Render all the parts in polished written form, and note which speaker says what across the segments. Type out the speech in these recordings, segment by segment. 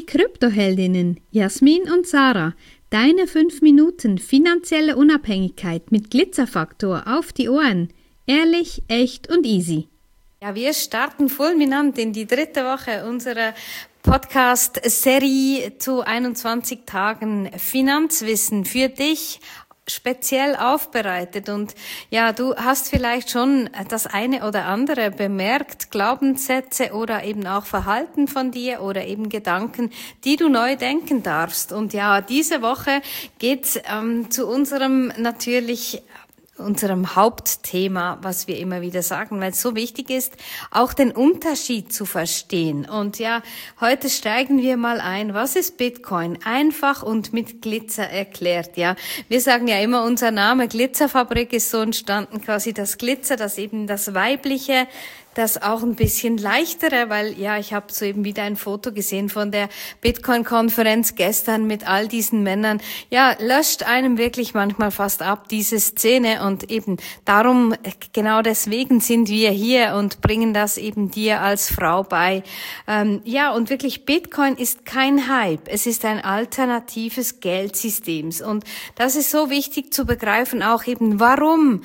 Speaker 1: Kryptoheldinnen Jasmin und Sarah. Deine 5 Minuten finanzielle Unabhängigkeit mit Glitzerfaktor auf die Ohren. Ehrlich, echt und easy.
Speaker 2: Ja, wir starten fulminant in die 3. Woche unserer Podcast-Serie zu 21 Tagen Finanzwissen für dich speziell aufbereitet. Und ja, du hast vielleicht schon das eine oder andere bemerkt, Glaubenssätze oder eben auch Verhalten von dir oder eben Gedanken, die du neu denken darfst. Und ja, diese Woche geht's zu unserem Hauptthema, was wir immer wieder sagen, weil es so wichtig ist, auch den Unterschied zu verstehen. Und ja, heute steigen wir mal ein. Was ist Bitcoin? Einfach und mit Glitzer erklärt, ja. Wir sagen ja immer, unser Name Glitzerfabrik ist so entstanden, quasi das Glitzer, das eben das Weibliche, das auch ein bisschen leichtere, weil ja, ich habe soeben wieder ein Foto gesehen von der Bitcoin-Konferenz gestern mit all diesen Männern. Ja, löscht einem wirklich manchmal fast ab, diese Szene, und eben darum, genau deswegen sind wir hier und bringen das eben dir als Frau bei. Ja, und wirklich, Bitcoin ist kein Hype, es ist ein alternatives Geldsystem, und das ist so wichtig zu begreifen, auch eben warum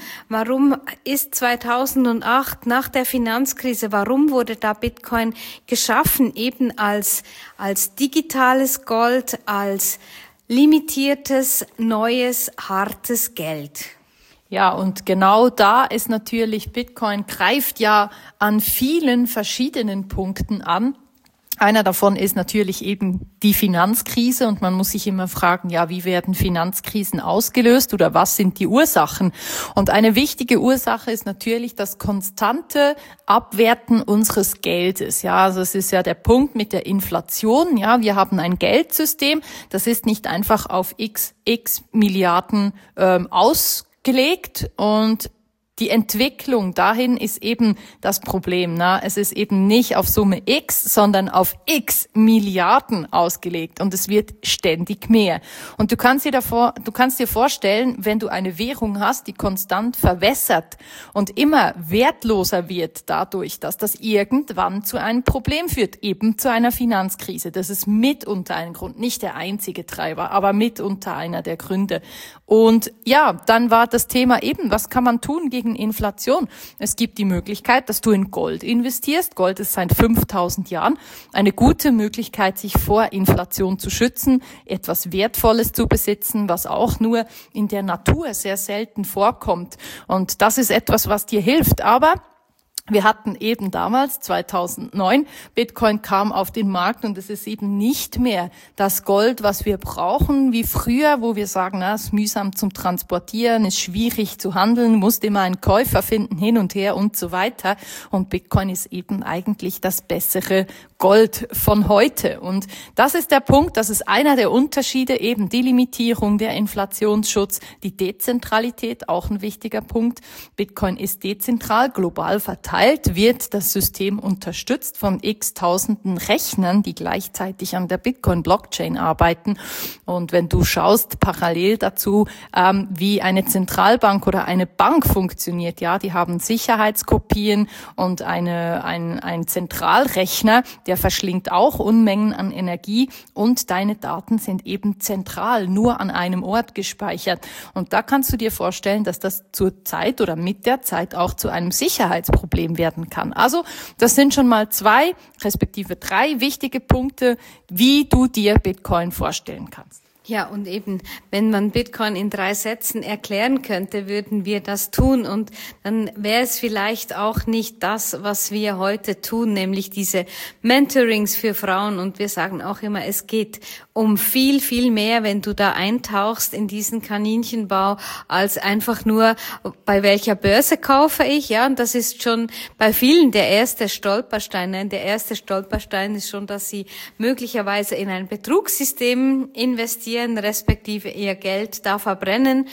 Speaker 2: ist 2008 nach der Finanzkrise, warum wurde da Bitcoin geschaffen? Eben als digitales Gold, als limitiertes, neues, hartes Geld.
Speaker 3: Ja, und genau da ist natürlich Bitcoin, greift ja an vielen verschiedenen Punkten an. Einer davon ist natürlich eben die Finanzkrise, und man muss sich immer fragen, ja, wie werden Finanzkrisen ausgelöst oder was sind die Ursachen? Und eine wichtige Ursache ist natürlich das konstante Abwerten unseres Geldes. Ja, also es ist ja der Punkt mit der Inflation. Ja, wir haben ein Geldsystem, das ist nicht einfach auf x Milliarden ausgelegt, und die Entwicklung dahin ist eben das Problem. Es ist eben nicht auf Summe X, sondern auf X Milliarden ausgelegt, und es wird ständig mehr. Und du kannst dir vorstellen, wenn du eine Währung hast, die konstant verwässert und immer wertloser wird dadurch, dass das irgendwann zu einem Problem führt, eben zu einer Finanzkrise. Das ist mitunter ein Grund, nicht der einzige Treiber, aber mitunter einer der Gründe. Und ja, dann war das Thema eben, was kann man tun gegen Inflation? Es gibt die Möglichkeit, dass du in Gold investierst. Gold ist seit 5000 Jahren eine gute Möglichkeit, sich vor Inflation zu schützen, etwas Wertvolles zu besitzen, was auch nur in der Natur sehr selten vorkommt. Und das ist etwas, was dir hilft. Aber wir hatten eben damals, 2009, Bitcoin kam auf den Markt, und es ist eben nicht mehr das Gold, was wir brauchen, wie früher, wo wir sagen, es ist mühsam zum Transportieren, ist schwierig zu handeln, musst immer einen Käufer finden, hin und her und so weiter. Und Bitcoin ist eben eigentlich das bessere Gold von heute. Und das ist der Punkt, das ist einer der Unterschiede, eben die Limitierung, der Inflationsschutz, die Dezentralität, auch ein wichtiger Punkt. Bitcoin ist dezentral, global verteilt, wird das System unterstützt von x-tausenden Rechnern, die gleichzeitig an der Bitcoin-Blockchain arbeiten. Und wenn du schaust parallel dazu, wie eine Zentralbank oder eine Bank funktioniert, ja, die haben Sicherheitskopien und ein Zentralrechner, der verschlingt auch Unmengen an Energie, und deine Daten sind eben zentral, nur an einem Ort gespeichert. Und da kannst du dir vorstellen, dass das zur Zeit oder mit der Zeit auch zu einem Sicherheitsproblem werden kann. Also das sind schon mal 2, respektive 3 wichtige Punkte, wie du dir Bitcoin vorstellen kannst.
Speaker 2: Ja, und eben, wenn man Bitcoin in 3 Sätzen erklären könnte, würden wir das tun, und dann wäre es vielleicht auch nicht das, was wir heute tun, nämlich diese Mentorings für Frauen. Und wir sagen auch immer, es geht um viel, viel mehr, wenn du da eintauchst in diesen Kaninchenbau, als einfach nur, bei welcher Börse kaufe ich, ja, und das ist schon bei vielen der erste Stolperstein. Nein, der erste Stolperstein ist schon, dass sie möglicherweise in ein Betrugssystem investieren, respektive ihr Geld da verbrennen,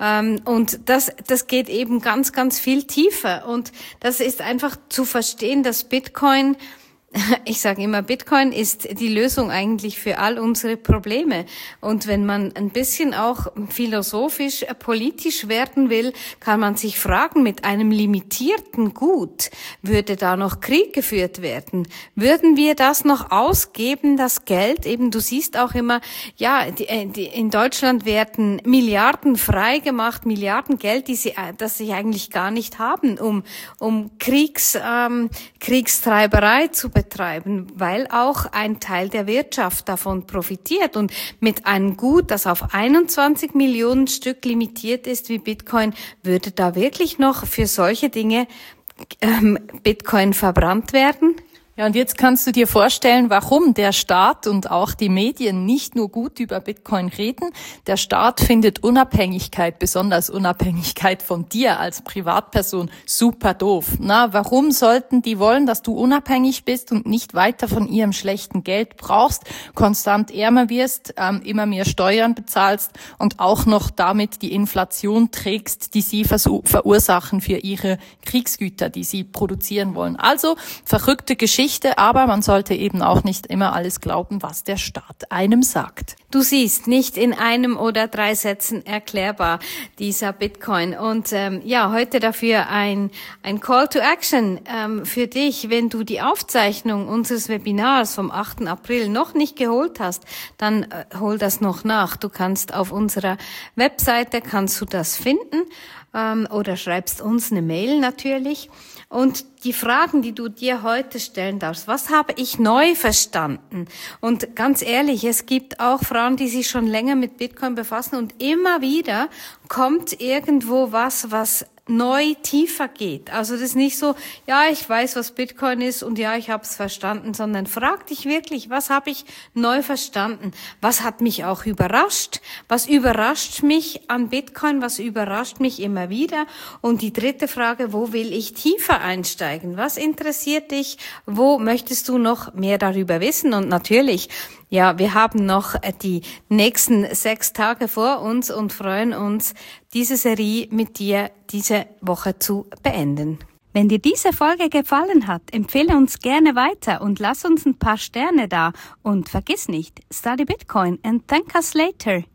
Speaker 2: und das geht eben ganz, ganz viel tiefer, und das ist einfach zu verstehen, dass Bitcoin Ich sage immer, Bitcoin ist die Lösung eigentlich für all unsere Probleme. Und wenn man ein bisschen auch philosophisch, politisch werden will, kann man sich fragen, mit einem limitierten Gut würde da noch Krieg geführt werden? Würden wir das noch ausgeben, das Geld? Eben, du siehst auch immer, ja, in Deutschland werden Milliarden freigemacht, Milliarden Geld, das sie eigentlich gar nicht haben, um Kriegstreiberei zu betreiben, weil auch ein Teil der Wirtschaft davon profitiert. Und mit einem Gut, das auf 21 Millionen Stück limitiert ist wie Bitcoin, würde da wirklich noch für solche Dinge Bitcoin verbrannt werden?
Speaker 3: Ja, und jetzt kannst du dir vorstellen, warum der Staat und auch die Medien nicht nur gut über Bitcoin reden. Der Staat findet Unabhängigkeit, besonders Unabhängigkeit von dir als Privatperson, super doof. Warum sollten die wollen, dass du unabhängig bist und nicht weiter von ihrem schlechten Geld brauchst, konstant ärmer wirst, immer mehr Steuern bezahlst und auch noch damit die Inflation trägst, die sie verursachen für ihre Kriegsgüter, die sie produzieren wollen. Also verrückte Geschichte. Aber man sollte eben auch nicht immer alles glauben, was der Staat einem sagt.
Speaker 2: Du siehst, nicht in einem oder 3 Sätzen erklärbar, dieser Bitcoin. Und heute dafür ein Call to Action für dich. Wenn du die Aufzeichnung unseres Webinars vom 8. April noch nicht geholt hast, dann hol das noch nach. Du kannst auf unserer Webseite, kannst du das finden oder schreibst uns eine Mail natürlich. Und die Fragen, die du dir heute stellen darfst, was habe ich neu verstanden? Und ganz ehrlich, es gibt auch Frauen, die sich schon länger mit Bitcoin befassen und immer wieder kommt irgendwo was neu tiefer geht. Also das ist nicht so, ja, ich weiß, was Bitcoin ist und ja, ich habe es verstanden, sondern frag dich wirklich, was habe ich neu verstanden? Was hat mich auch überrascht? Was überrascht mich an Bitcoin? Was überrascht mich immer wieder? Und die dritte Frage, wo will ich tiefer einsteigen? Was interessiert dich? Wo möchtest du noch mehr darüber wissen? Und natürlich, ja, wir haben noch die nächsten 6 Tage vor uns und freuen uns, diese Serie mit dir diese Woche zu beenden.
Speaker 1: Wenn dir diese Folge gefallen hat, empfehle uns gerne weiter und lass uns ein paar Sterne da. Und vergiss nicht, study Bitcoin and thank us later.